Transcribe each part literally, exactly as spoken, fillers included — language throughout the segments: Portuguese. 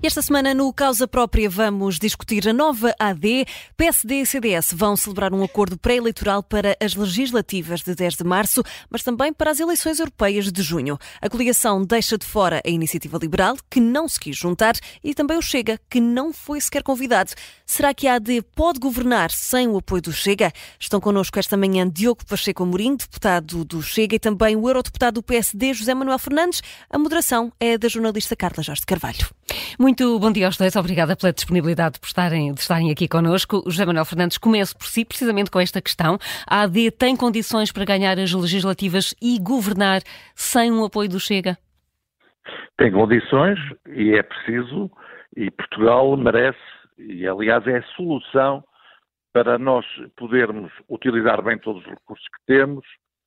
E esta semana, no Causa Própria, vamos discutir a nova A D. P S D e C D S vão celebrar um acordo pré-eleitoral para as legislativas de dez de março, mas também para as eleições europeias de junho. A coligação deixa de fora a Iniciativa Liberal, que não se quis juntar, e também o Chega, que não foi sequer convidado. Será que a AD pode governar sem o apoio do Chega? Estão connosco esta manhã Diogo Pacheco Amorim, deputado do Chega, e também o eurodeputado do P S D, José Manuel Fernandes. A moderação é da jornalista Carla Jorge de Carvalho. Muito bom dia aos dois, obrigada pela disponibilidade de estarem, de estarem aqui connosco. José Manuel Fernandes, começo por si, precisamente com esta questão. A AD tem condições para ganhar as legislativas e governar sem o apoio do Chega? Tem condições e é preciso, e Portugal merece, e aliás é a solução para nós podermos utilizar bem todos os recursos que temos,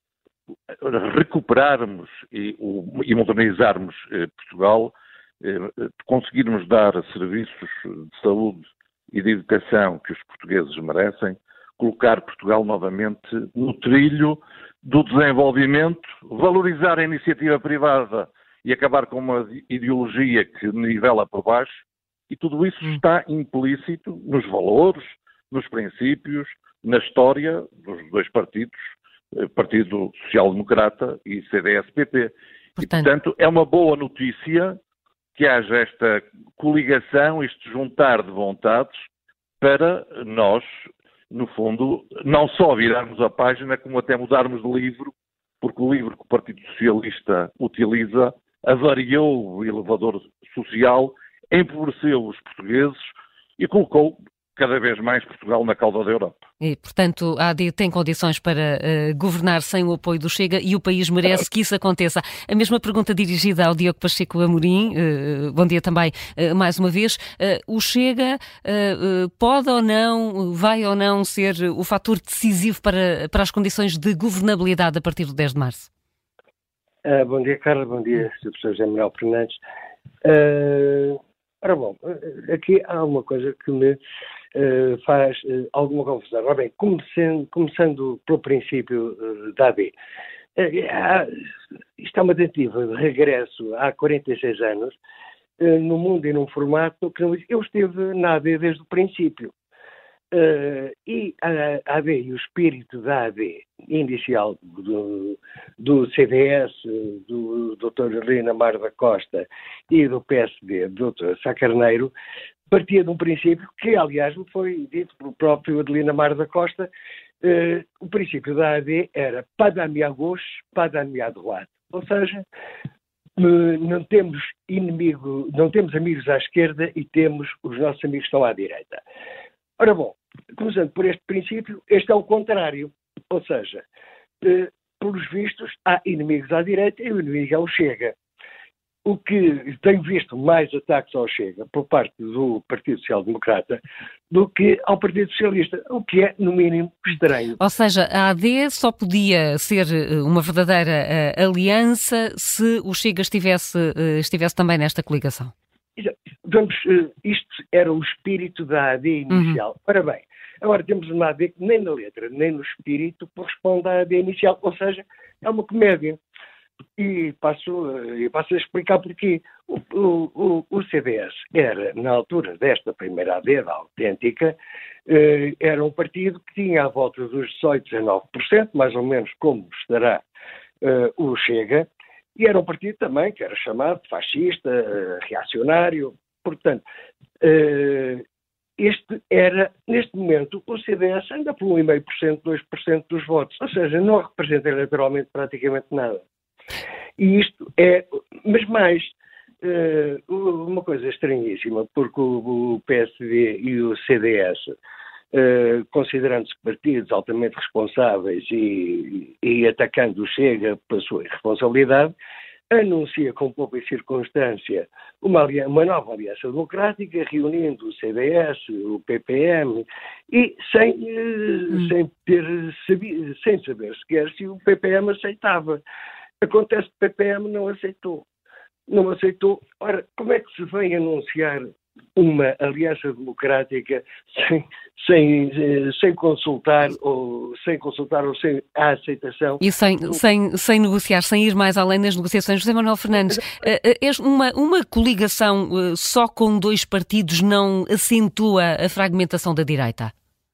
recuperarmos e, e modernizarmos eh, Portugal, conseguirmos dar serviços de saúde e de educação que os portugueses merecem, colocar Portugal novamente no trilho do desenvolvimento, valorizar a iniciativa privada e acabar com uma ideologia que nivela por baixo, e tudo isso está implícito nos valores, nos princípios, na história dos dois partidos, Partido Social Democrata e C D S-P P. Portanto, e, portanto, é uma boa notícia que haja esta coligação, este juntar de vontades para nós, no fundo, não só virarmos a página, como até mudarmos de livro, porque o livro que o Partido Socialista utiliza avariou o elevador social, empobreceu os portugueses e colocou cada vez mais Portugal na cauda da Europa. E, portanto, a AD tem condições para uh, governar sem o apoio do Chega e o país merece que isso aconteça. A mesma pergunta dirigida ao Diogo Pacheco Amorim. Uh, bom dia também, uh, mais uma vez. Uh, o Chega uh, uh, pode ou não, vai ou não ser o fator decisivo para, para as condições de governabilidade a partir do dez de março? Uh, bom dia, Carla. Bom dia, senhor professor José Manuel Fernandes. Uh, ora bom, aqui há uma coisa que me Uh, faz uh, alguma confusão. Ora bem, começando, começando pelo princípio uh, da A D. Uh, há, isto é uma tentativa de regresso há quarenta e seis anos, uh, no mundo e num formato que não, eu estive na A D desde o princípio. Uh, e a AD e o espírito da A D inicial do, do C D S, do doutor Helena Mar da Costa e do P S D, do doutor Sá Carneiro, partia de um princípio que, aliás, me foi dito pelo próprio Adelina Mar da Costa. Uh, o princípio da A D era pas d'amis à gauche, pas d'amis à droite. Ou seja, uh, não temos inimigo, não temos amigos à esquerda e temos os nossos amigos que estão à direita. Ora bom, começando por este princípio, este é o contrário. Ou seja, uh, pelos vistos, há inimigos à direita e o inimigo é o Chega. O que tenho visto mais ataques ao Chega por parte do Partido Social Democrata do que ao Partido Socialista, o que é, no mínimo, estranho. Ou seja, a AD só podia ser uma verdadeira uh, aliança se o Chega estivesse, uh, estivesse também nesta coligação. Vamos, uh, isto era o espírito da A D inicial. Uhum. Ora bem, agora temos uma A D que nem na letra, nem no espírito corresponde à A D inicial, ou seja, é uma comédia. E passo, e passo a explicar porquê. O, o, o C D S era, na altura desta primeira A D, da autêntica, eh, era um partido que tinha à volta dos dezoito, dezanove por cento, mais ou menos como estará eh, o Chega, e era um partido também que era chamado fascista, eh, reacionário. Portanto, eh, este era, neste momento, o C D S anda por um vírgula cinco por cento, dois por cento dos votos, ou seja, não representa eleitoralmente praticamente nada. E isto é, mas mais, uh, uma coisa estranhíssima, porque o, o P S D e o C D S, uh, considerando-se partidos altamente responsáveis e, e atacando o Chega pela sua irresponsabilidade, anuncia com pouca circunstância uma, aliança, uma nova aliança democrática, reunindo o C D S, o P P M, e sem, hum. sem, ter, sem saber sequer se o P P M aceitava. Acontece que o P P M não aceitou. Não aceitou. Ora, como é que se vem anunciar uma aliança democrática sem, sem, sem consultar ou sem consultar ou sem a aceitação. E sem, sem, sem negociar, sem ir mais além das negociações. José Manuel Fernandes, uma, uma coligação só com dois partidos não acentua a fragmentação da direita?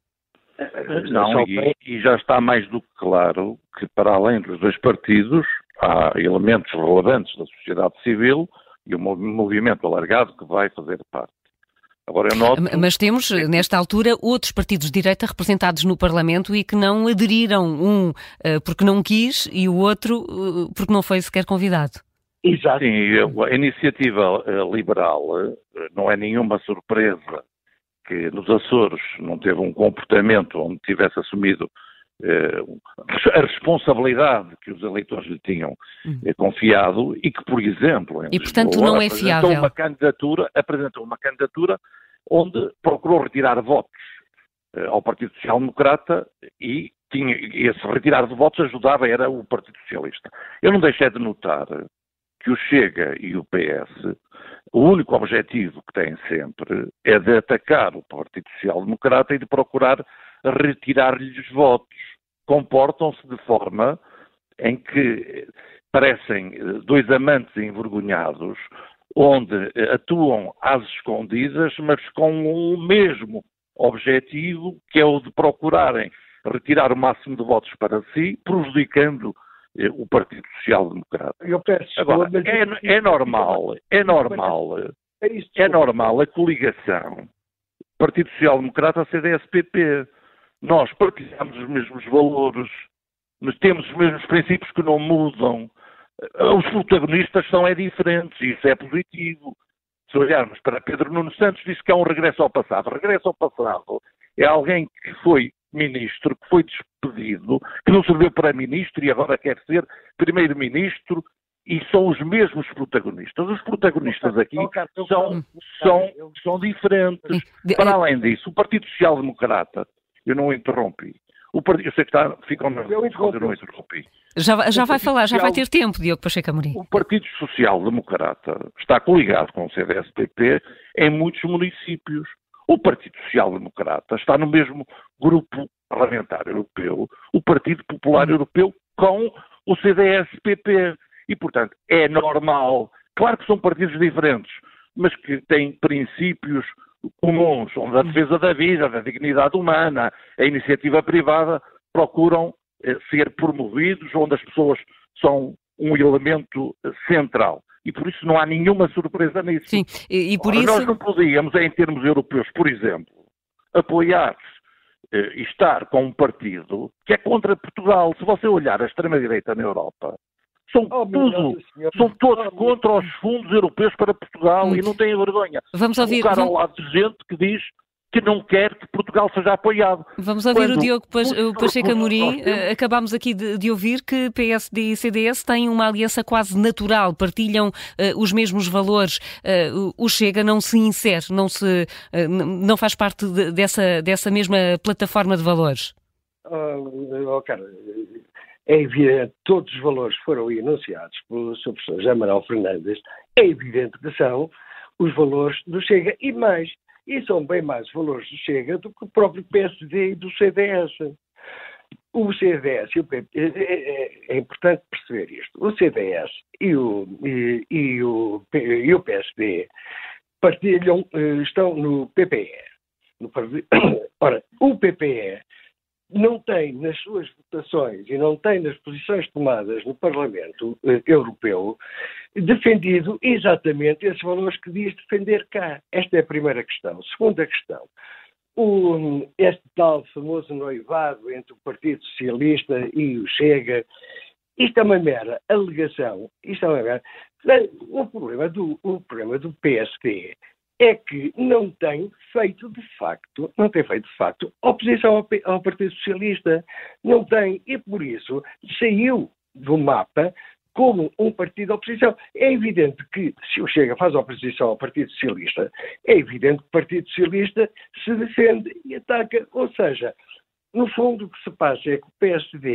Não, e, e já está mais do que claro que, para além dos dois partidos, há elementos relevantes da sociedade civil e um movimento alargado que vai fazer parte. Agora eu noto... Mas temos, nesta altura, outros partidos de direita representados no Parlamento e que não aderiram, um uh, porque não quis e o outro uh, porque não foi sequer convidado. Exato. Sim, a iniciativa uh, liberal uh, não é nenhuma surpresa que nos Açores não teve um comportamento onde tivesse assumido uh, a responsabilidade que os eleitores lhe tinham uh, confiado e que, por exemplo, em e, portanto, Lisboa, não é apresentou fiável. Uma candidatura, apresentou uma candidatura onde procurou retirar votos uh, ao Partido Social Democrata e tinha, esse retirar de votos ajudava, era o Partido Socialista. Eu não deixei de notar que o Chega e o P S, o único objetivo que têm sempre é de atacar o Partido Social Democrata e de procurar retirar-lhes votos. Comportam-se de forma em que parecem dois amantes envergonhados, onde atuam às escondidas, mas com o mesmo objetivo, que é o de procurarem retirar o máximo de votos para si, prejudicando eh, o Partido Social Democrata. Eu peço, Agora, mas... é, é normal, é normal, é normal a coligação Partido Social Democrata, C D S-P P. Nós partilhamos os mesmos valores, nós temos os mesmos princípios que não mudam. Os protagonistas são é diferentes e isso é positivo. Se olharmos para Pedro Nuno Santos, diz que é um regresso ao passado. Regresso ao passado é alguém que foi ministro, que foi despedido, que não serviu para ministro e agora quer ser primeiro-ministro, e são os mesmos protagonistas. Os protagonistas aqui são, são, são diferentes. Para além disso, o Partido Social Democrata, eu não interrompi, o partido, eu sei que está, ficam na eu, eu não interrompi. Já, já vai falar, já vai ter tempo, Diogo Pacheco Amorim. O Partido Social Democrata está coligado com o C D S-P P em muitos municípios. O Partido Social Democrata está no mesmo grupo parlamentar europeu, o Partido Popular Europeu com o C D S-P P. E, portanto, é normal. Claro que são partidos diferentes, mas que têm princípios comuns, onde a defesa da vida, da dignidade humana, a iniciativa privada procuram eh, ser promovidos, onde as pessoas são um elemento eh, central. E por isso não há nenhuma surpresa nisso. Sim, e, e por Ora, isso... Nós não podíamos, em termos europeus, por exemplo, apoiar eh, e estar com um partido que é contra Portugal. Se você olhar a extrema-direita na Europa, são Oh, tudo, são todos contra os fundos europeus para Portugal hum. e não têm vergonha. Vamos ouvir... Colocar vamos... ao lado de gente que diz que não quer que Portugal seja apoiado. Vamos ouvir Quando... o Diogo Pacheco Amorim. Temos... Acabámos aqui de, de ouvir que P S D e C D S têm uma aliança quase natural, partilham uh, os mesmos valores. Uh, o Chega não se insere, não, se, uh, não faz parte de, dessa, dessa mesma plataforma de valores. Oh, oh, cara, é evidente, todos os valores foram enunciados pelo seu professor José Manuel Fernandes, é evidente que são os valores do Chega e mais. E são bem mais valores do Chega do que o próprio P S D e do C D S. O C D S e o P P, é, é importante perceber isto. O C D S e o, e, e o, e o P S D partilham, estão no P P E. No, ora, o P P E não tem nas suas votações e não tem nas posições tomadas no Parlamento eh, Europeu defendido exatamente esses valores que diz defender cá. Esta é a primeira questão. Segunda questão. O, este tal famoso noivado entre o Partido Socialista e o Chega, isto é uma mera alegação. Isto é uma mera... O problema do, o problema do P S D é que não tem feito de facto, não tem feito de facto oposição ao, ao Partido Socialista. Não tem, e por isso saiu do mapa como um partido de oposição. É evidente que, se o Chega faz oposição ao Partido Socialista, é evidente que o Partido Socialista se defende e ataca. Ou seja, no fundo o que se passa é que o P S D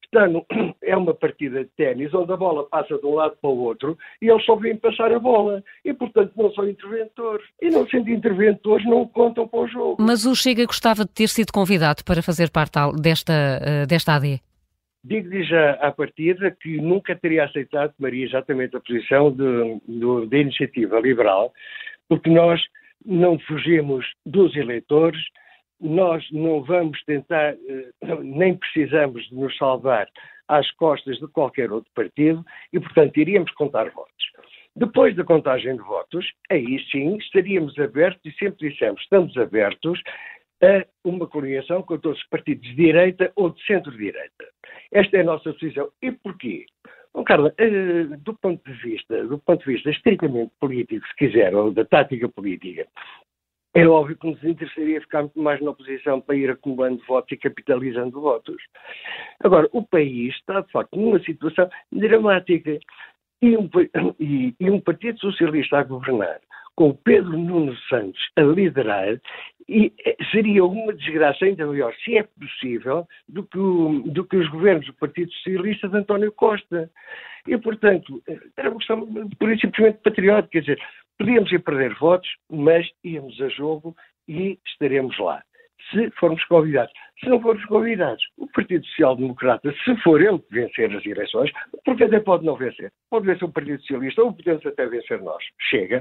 está no, é uma partida de ténis onde a bola passa de um lado para o outro e eles só vêm passar a bola. E, portanto, não são interventores. E, não sendo interventores, não contam para o jogo. Mas o Chega gostava de ter sido convidado para fazer parte desta, desta A D? Digo-lhe já à partida que nunca teria aceitado, Maria, exatamente a posição de, de, da iniciativa liberal, porque nós não fugimos dos eleitores, nós não vamos tentar, nem precisamos de nos salvar às costas de qualquer outro partido e, portanto, iríamos contar votos. Depois da contagem de votos, aí sim estaríamos abertos, e sempre dissemos, estamos abertos a uma coligação com todos os partidos de direita ou de centro-direita. Esta é a nossa posição. E porquê? Bom, Carla, do ponto de vista, do ponto de vista estritamente político, se quiser, ou da tática política, é óbvio que nos interessaria ficar muito mais na oposição para ir acumulando votos e capitalizando votos. Agora, o país está, de facto, numa situação dramática. E um, e, e um Partido Socialista a governar, com o Pedro Nuno Santos a liderar, e seria uma desgraça ainda maior, se é possível, do que, o, do que os governos do Partido Socialista de António Costa. E, portanto, era uma questão pura e simplesmente patriótica, quer dizer, podíamos ir perder votos, mas íamos a jogo e estaremos lá. Se formos convidados. Se não formos convidados, o Partido Social Democrata, se for ele que vencer as eleições, porque até pode não vencer, pode vencer o Partido Socialista, ou podemos até vencer nós, chega.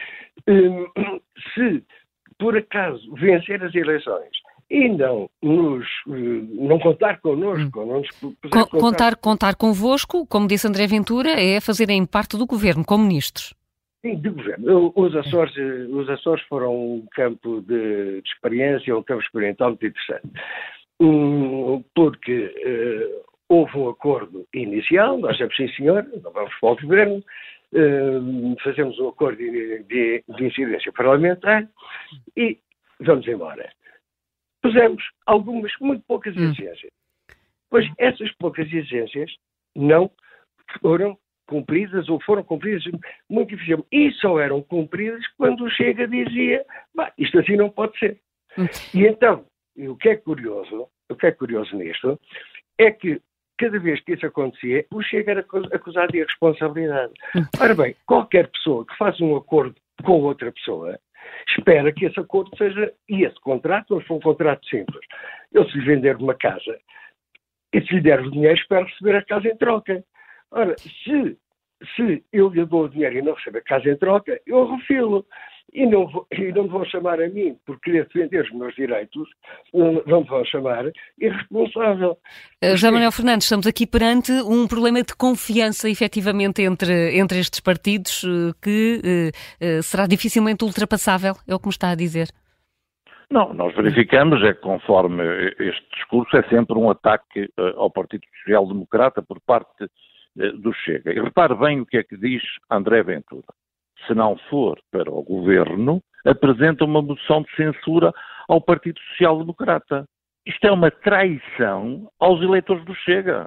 Hum, se, por acaso, vencer as eleições e não nos, não contar connosco, hum. não nos contar... contar... Contar convosco, como disse André Ventura, é fazerem parte do governo, como ministros. Sim, de governo. Os Açores, os Açores foram um campo de, de experiência, um campo experimental muito interessante. Um, porque uh, houve um acordo inicial, nós dissemos sim senhor, não vamos para o governo, uh, fazemos um acordo de, de, de incidência parlamentar e vamos embora. Pusemos algumas, muito poucas exigências. Pois essas poucas exigências não foram cumpridas ou foram cumpridas muito dificilmente. E só eram cumpridas quando o Chega dizia, isto assim não pode ser. Hum. E então, o que é curioso, o que é curioso nisto, é que cada vez que isso acontecia, o Chega era acusado de irresponsabilidade. Hum. Ora bem, qualquer pessoa que faz um acordo com outra pessoa, espera que esse acordo seja, e esse contrato, se for um contrato simples, eu se lhe vender uma casa, e se lhe der o dinheiro, espero receber a casa em troca. Ora, se, se eu lhe dou o dinheiro e não recebo a casa em troca, eu refilo. E não, vou, e não me vão chamar a mim por querer defender os meus direitos, não, não me vão chamar irresponsável. Porque... José Manuel Fernandes, estamos aqui perante um problema de confiança, efetivamente, entre, entre estes partidos que uh, uh, será dificilmente ultrapassável, é o que me está a dizer. Não, nós verificamos é que conforme este discurso é sempre um ataque uh, ao Partido Social Democrata por parte uh, do Chega. E repare bem o que é que diz André Ventura. Se não for para o governo, apresenta uma moção de censura ao Partido Social Democrata. Isto é uma traição aos eleitores do Chega.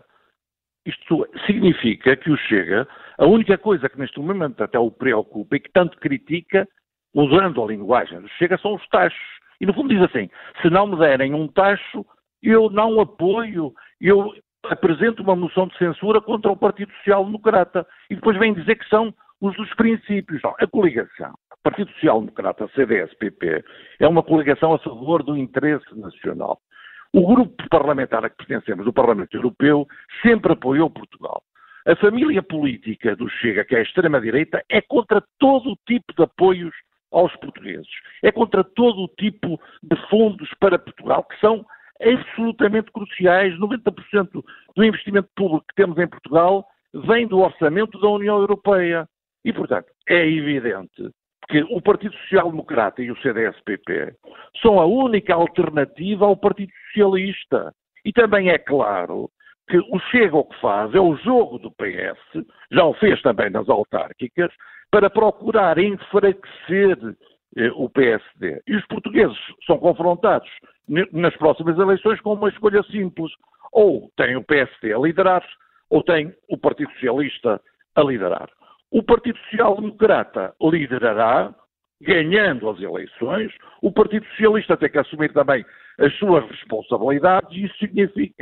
Isto significa que o Chega, a única coisa que neste momento até o preocupa e que tanto critica, usando a linguagem do Chega, são os taxos. E no fundo diz assim, se não me derem um taxo, eu não apoio, eu apresento uma moção de censura contra o Partido Social Democrata. E depois vem dizer que são os dos princípios. Não, a coligação, Partido Social Democrata, C D S, P P, é uma coligação a favor do interesse nacional. O grupo parlamentar a que pertencemos, do Parlamento Europeu, sempre apoiou Portugal. A família política do Chega, que é a extrema-direita, é contra todo o tipo de apoios aos portugueses. É contra todo o tipo de fundos para Portugal, que são absolutamente cruciais. noventa por cento do investimento público que temos em Portugal vem do orçamento da União Europeia. E, portanto, é evidente que o Partido Social Democrata e o C D S P P são a única alternativa ao Partido Socialista. E também é claro que o Chega o que faz é o jogo do P S, já o fez também nas autárquicas, para procurar enfraquecer eh, o P S D. E os portugueses são confrontados nas próximas eleições com uma escolha simples. Ou tem o P S D a liderar, ou tem o Partido Socialista a liderar. O Partido Social Democrata liderará, ganhando as eleições. O Partido Socialista tem que assumir também as suas responsabilidades e isso significa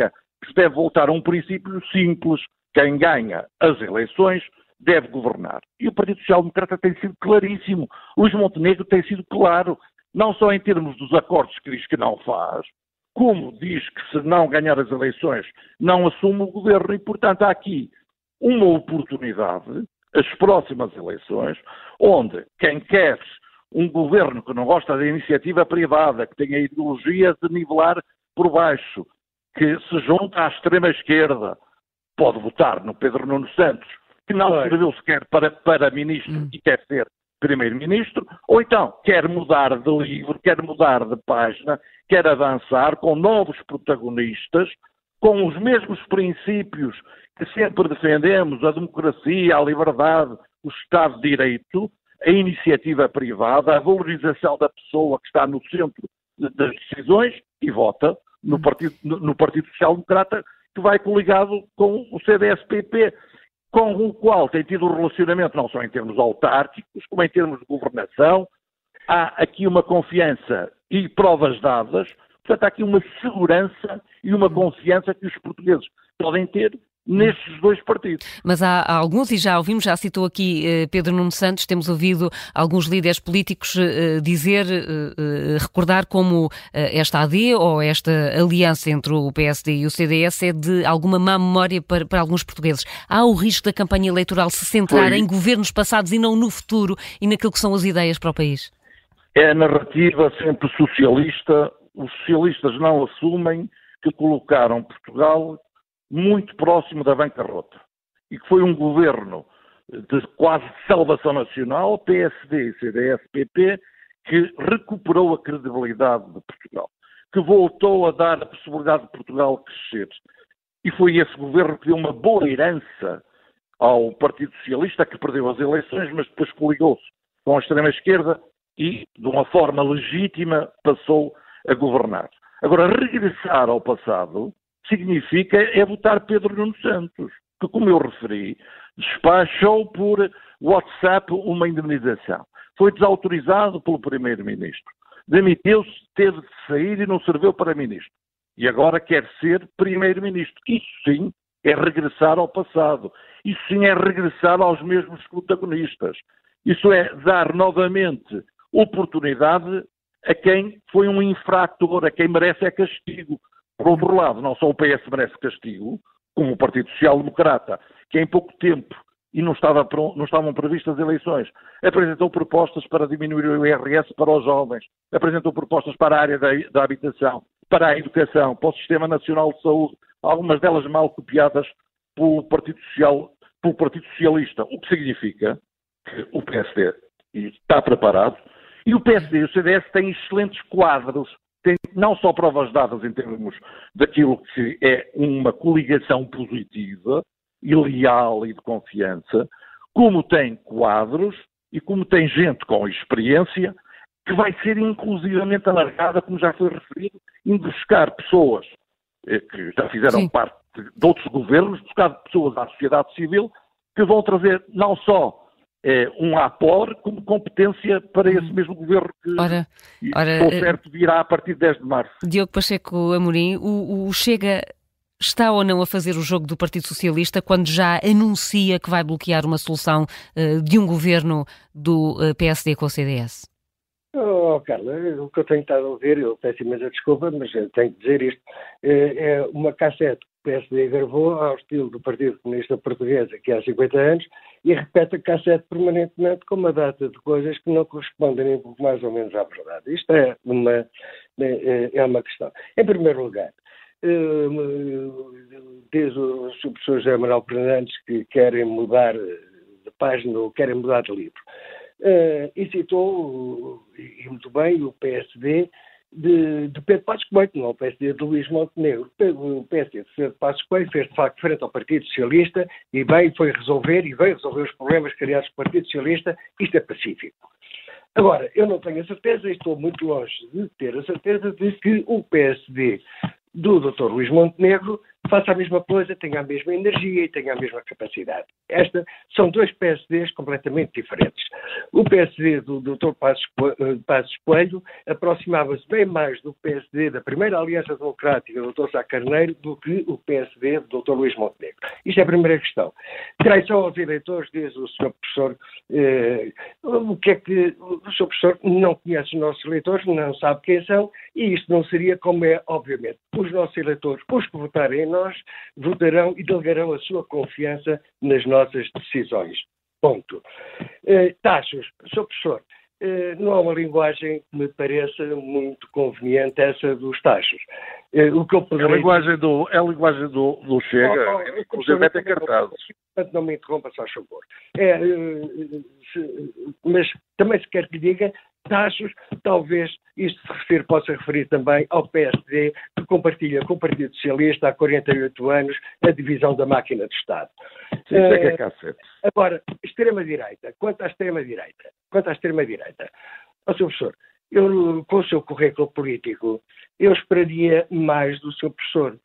que se deve voltar a um princípio simples. Quem ganha as eleições deve governar. E o Partido Social Democrata tem sido claríssimo. Luís Montenegro tem sido claro, não só em termos dos acordos que diz que não faz, como diz que se não ganhar as eleições não assume o governo. E, portanto, há aqui uma oportunidade, as próximas eleições, onde quem quer um governo que não gosta da iniciativa privada, que tenha a ideologia de nivelar por baixo, que se junta à extrema-esquerda, pode votar no Pedro Nuno Santos, que não serviu sequer para, para ministro hum. e quer ser primeiro-ministro, ou então quer mudar de livro, quer mudar de página, quer avançar com novos protagonistas, com os mesmos princípios que sempre defendemos, a democracia, a liberdade, o Estado de Direito, a iniciativa privada, a valorização da pessoa que está no centro das decisões e vota no Partido, no, no Partido Social Democrata, que vai coligado com o C D S P P, com o qual tem tido um relacionamento não só em termos autárquicos, como em termos de governação. Há aqui uma confiança e provas dadas, portanto há aqui uma segurança e uma confiança que os portugueses podem ter nestes dois partidos. Mas há, há alguns, e já ouvimos, já citou aqui eh, Pedro Nuno Santos, temos ouvido alguns líderes políticos eh, dizer, eh, recordar como eh, esta A D ou esta aliança entre o P S D e o C D S é de alguma má memória para, para alguns portugueses. Há o risco da campanha eleitoral se centrar Foi. em governos passados e não no futuro e naquilo que são as ideias para o país? É a narrativa sempre socialista. Os socialistas não assumem que colocaram Portugal muito próximo da bancarrota, e que foi um governo de quase salvação nacional, P S D e C D S P P, que recuperou a credibilidade de Portugal, que voltou a dar a possibilidade de Portugal crescer. E foi esse governo que deu uma boa herança ao Partido Socialista, que perdeu as eleições, mas depois coligou-se com a extrema-esquerda e, de uma forma legítima, passou a governar. Agora, regressar ao passado significa é votar Pedro Nuno Santos, que, como eu referi, despachou por WhatsApp uma indemnização. Foi desautorizado pelo Primeiro-Ministro. Demitiu-se, teve de sair e não serviu para Ministro. E agora quer ser Primeiro-Ministro. Isso sim é regressar ao passado. Isso sim é regressar aos mesmos protagonistas. Isso é dar novamente oportunidade a quem foi um infrator, a quem merece é castigo. Por outro lado, não só o P S merece castigo, como o Partido Social Democrata, que em pouco tempo, e não, estava, não estavam previstas eleições, apresentou propostas para diminuir o I R S para os jovens, apresentou propostas para a área da, da habitação, para a educação, para o Sistema Nacional de Saúde, algumas delas mal copiadas pelo Partido, Social, pelo Partido Socialista, o que significa que o P S D está preparado, e o P S D e o C D S têm excelentes quadros, tem não só provas dadas em termos daquilo que é uma coligação positiva e leal e de confiança, como tem quadros e como tem gente com experiência que vai ser inclusivamente alargada, como já foi referido, em buscar pessoas eh, que já fizeram Sim. parte de outros governos, buscar pessoas da sociedade civil que vão trazer não só É um apor como competência para esse mesmo governo que, ora, ora, estou certo, virá a partir de dez de março. Diogo Pacheco Amorim, o, o Chega está ou não a fazer o jogo do Partido Socialista quando já anuncia que vai bloquear uma solução uh, de um governo do uh, P S D com o C D S? Oh, Carla, o que eu tenho estado a ouvir, eu peço imensa desculpa, mas eu tenho que dizer isto, é uma cassete que o P S D gravou ao estilo do Partido Comunista Português aqui há cinquenta anos e repete a cassete permanentemente com uma data de coisas que não correspondem nem pouco mais ou menos à verdade. Isto é uma, é uma questão. Em primeiro lugar, diz o professor José Manuel Fernandes que querem mudar de página ou querem mudar de livro. Uh, e citou, e muito bem, o P S D de, de Pedro Passos Coelho, não o P S D de Luís Montenegro. O P S D de Pedro Passos Coelho fez de facto frente ao Partido Socialista e bem foi resolver, e veio resolver os problemas criados pelo Partido Socialista. Isto é pacífico. Agora, eu não tenho a certeza, e estou muito longe de ter a certeza de que o P S D do doutor Luís Montenegro faça a mesma coisa, tenha a mesma energia e tenha a mesma capacidade. Estas são dois P S Ds completamente diferentes. O P S D do doutor Passos Coelho aproximava-se bem mais do P S D da primeira Aliança Democrática do doutor Sá Carneiro do que o P S D do doutor Luís Montenegro. Isto é a primeira questão. Traição aos eleitores, diz o senhor professor, eh, o que é que o senhor professor não conhece os nossos eleitores, não sabe quem são, e isto não seria como é, obviamente. Os nossos eleitores, os que votarem em nós, votarão e delegarão a sua confiança nas nossas decisões. Ponto. Eh, taxas, senhor professor, eh, não há uma linguagem que me pareça muito conveniente essa dos taxas. Eh, o que eu poderia... É a linguagem do, é a linguagem do, do Chega, oh, oh, inclusive até cartazes. Portanto, não me interrompa, só favor. É, eh, se, mas também se quer que lhe diga, taxas, talvez isto se refere, possa referir também ao P S D, que compartilha com o Partido Socialista há quarenta e oito anos a divisão da máquina de Estado. Sim, isso é que é cacete. Agora, extrema-direita. Quanto à extrema-direita, quanto à extrema-direita, ó senhor professor, eu, com o seu currículo político, eu esperaria mais do seu professor.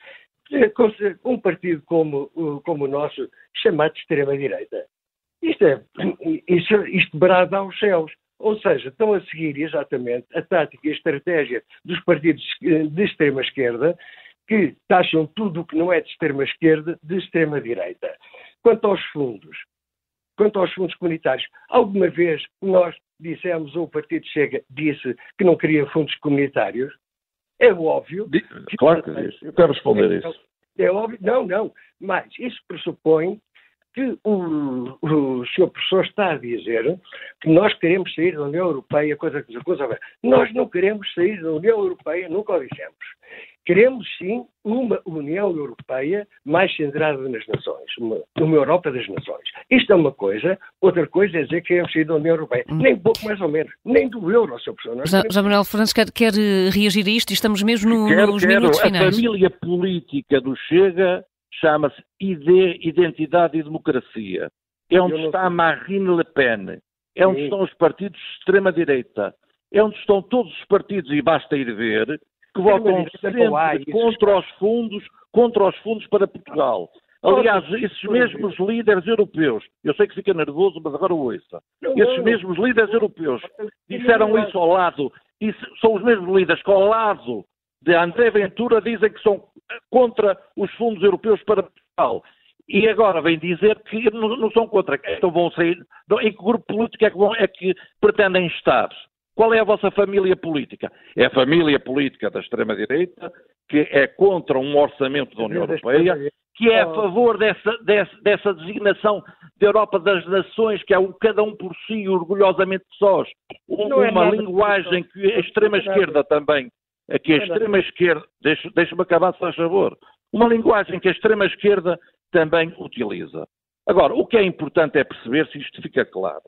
Um partido como, como o nosso, chamado de extrema-direita. Isto é, isto, isto brada aos céus. Ou seja, estão a seguir exatamente a tática e a estratégia dos partidos de extrema-esquerda, que taxam tudo o que não é de extrema-esquerda de extrema-direita. Quanto aos fundos, quanto aos fundos comunitários, alguma vez nós dissemos, ou o Partido Chega disse que não queria fundos comunitários? É óbvio. Que, claro que diz. Eu quero responder é, isso. É óbvio. Não, não. Mas isso pressupõe que o, o senhor professor está a dizer que nós queremos sair da União Europeia, coisa que coisa. Nós não queremos sair da União Europeia, nunca o dissemos. Queremos, sim, uma União Europeia mais centrada nas nações, uma, uma Europa das nações. Isto é uma coisa, outra coisa é dizer que queremos sair da União Europeia. Hum. Nem pouco mais ou menos, nem do euro, senhor professor. Já, já Manuel Fernandes quer, quer reagir a isto e estamos mesmo no, quero, nos quero. minutos finais. A família política do Chega chama-se I D, Identidade e Democracia. É onde está a Marine Le Pen. É onde Sim. estão os partidos de extrema-direita. É onde estão todos os partidos, e basta ir ver, que votam sempre contra os fundos, contra os fundos para Portugal. Aliás, esses mesmos líderes europeus, eu sei que fica nervoso, mas agora ouça, esses mesmos líderes europeus disseram isso ao lado, e são os mesmos líderes que ao lado de André Ventura dizem que são contra os fundos europeus para Portugal. E agora vem dizer que não, não são contra. Então vão sair. Em que grupo político é que, vão, é que pretendem estar? Qual é a vossa família política? É a família política da extrema-direita, que é contra um orçamento da União Europeia, que é a favor dessa, dessa, dessa designação da Europa das Nações, que é um, cada um por si, orgulhosamente sós. Um, uma linguagem que a extrema-esquerda também, que a extrema-esquerda, deixa, deixa-me acabar, se faz favor, uma linguagem que a extrema-esquerda também utiliza. Agora, o que é importante é perceber, se isto fica claro,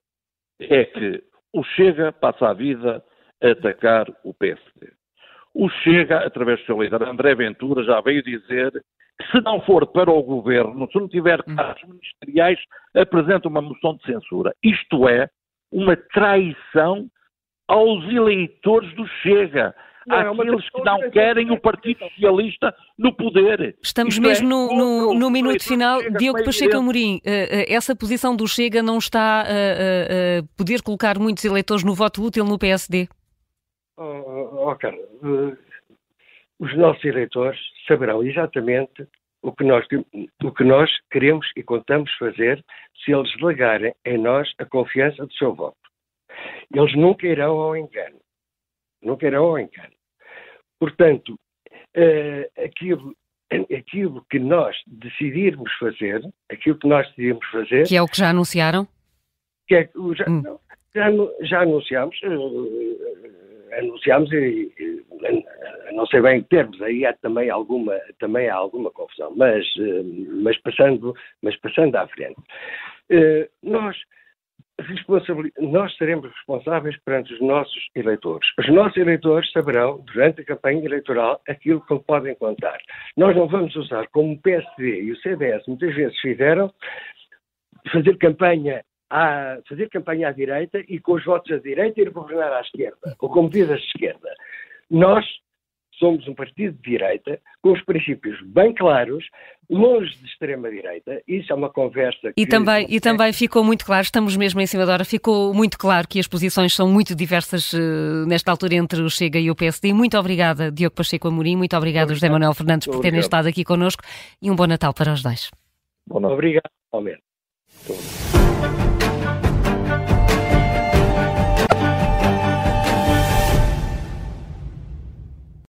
é que o Chega passa a vida a atacar o P S D. O Chega, através do seu líder André Ventura, já veio dizer que se não for para o governo, se não tiver cargos ministeriais, apresenta uma moção de censura. Isto é uma traição aos eleitores do Chega. Não, àqueles que não querem o Partido Socialista no poder. Estamos Isto mesmo é, no, no, no minuto final. Diogo Pacheco Amorim, essa posição do Chega não está a, a, a poder colocar muitos eleitores no voto útil no P S D? Oh, oh, oh cara, uh, os nossos eleitores saberão exatamente o que, nós, o que nós queremos e contamos fazer se eles delegarem em nós a confiança do seu voto. Eles nunca irão ao engano. Nunca irão ao engano. Portanto, uh, aquilo, aquilo que nós decidirmos fazer, aquilo que nós decidimos fazer... Que é o que já anunciaram? Que é, já, hum. não, já, já anunciámos, uh, anunciámos e, e não sei bem em que termos, aí há também alguma, também há alguma confusão, mas, uh, mas, passando, mas passando à frente. Uh, nós... Nós seremos responsáveis perante os nossos eleitores. Os nossos eleitores saberão, durante a campanha eleitoral, aquilo que podem contar. Nós não vamos usar, como o P S D e o C D S muitas vezes fizeram, fazer campanha à, fazer campanha à direita e com os votos à direita ir governar à esquerda, ou com medidas de esquerda. Nós somos um partido de direita, com os princípios bem claros, longe de extrema-direita. Isso é uma conversa que... E também, e também ficou muito claro, estamos mesmo em cima da hora, ficou muito claro que as posições são muito diversas uh, nesta altura entre o Chega e o P S D. Muito obrigada, Diogo Pacheco Amorim, muito obrigado, obrigado. José Manuel Fernandes, por terem estado aqui connosco, e um bom Natal para os dois. Bom Natal. Obrigado, Almeida.